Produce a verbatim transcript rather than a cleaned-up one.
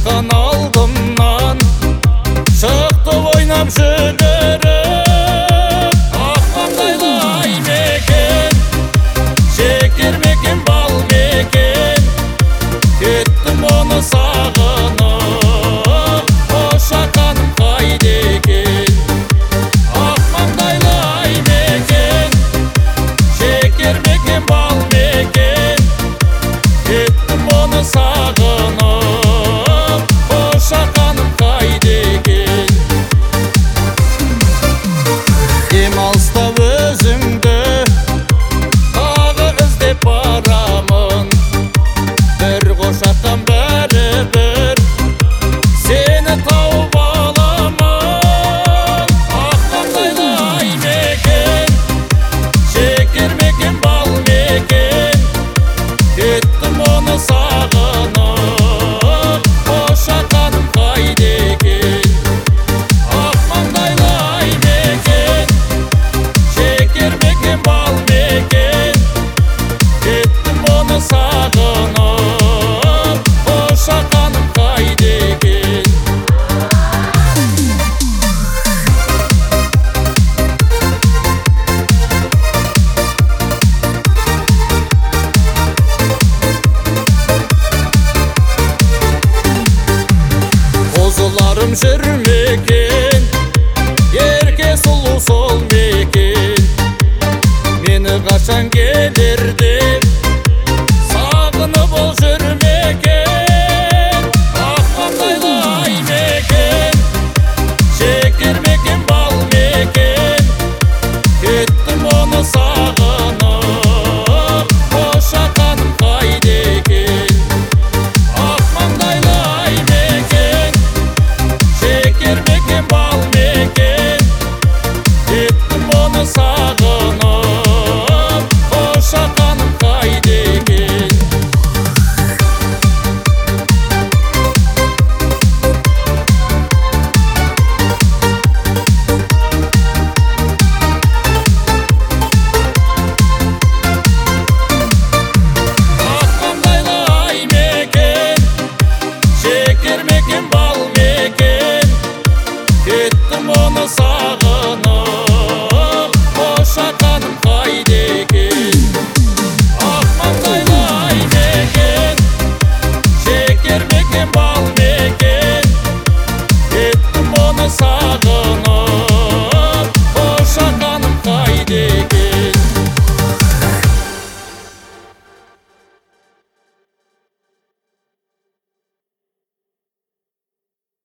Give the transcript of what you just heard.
Жақын алдымнан шықты ойнап жүгіріп, аққандайлы ай мекен, шекер мекен, бал мекен. Кеттім оны сағынып, қош ақаным қайда екен. Аққандайлы ай мекен, шекер мекен, бал мекен. Кеттім оны сағынып, қош ақаным қайда екен. Демалыста өзіңді тағы іздеп барамын, бір қошақтан бәрібір сені тауып аламын. Аққандайлы ай мекен, шекер мекен, бал мекен. Кеттім оны сағынып, қош ақаным қайда екен. Аққандайлы ай мекен, шекер мекен, бал мекен. Кеттім оны сағынып, қош ақаным қайда екен. Қозыларым жүрмекен, ерке сұлу сол мекен. Мені қашан келер деп сағынып ол жүрмекен. Аққандайлы ай мекен, шекер мекен, бал мекен. Кеттім оны сағынып, қош ақаным қайда екен. Аққандайлы ай мекен, шекер мекен, бал мекен. Кеттім оны сағынып, қош ақаным қайда екен. Аққандайлы ай мекен, шекер мекен, бал мекен. Кеттім оны сағынып, қош ақаным қайда екен. Аққандайлы ай мекен, шекер мекен, бал мекен. Кеттім оны сағынып,